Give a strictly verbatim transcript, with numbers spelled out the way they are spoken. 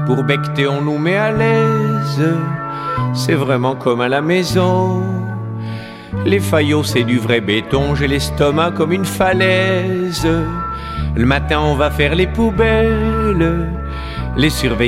Pour becter on nous met à l'aise, c'est vraiment comme à la maison. Les faillots c'est du vrai béton, j'ai l'estomac comme une falaise. Le matin on va faire les poubelles, les surveillants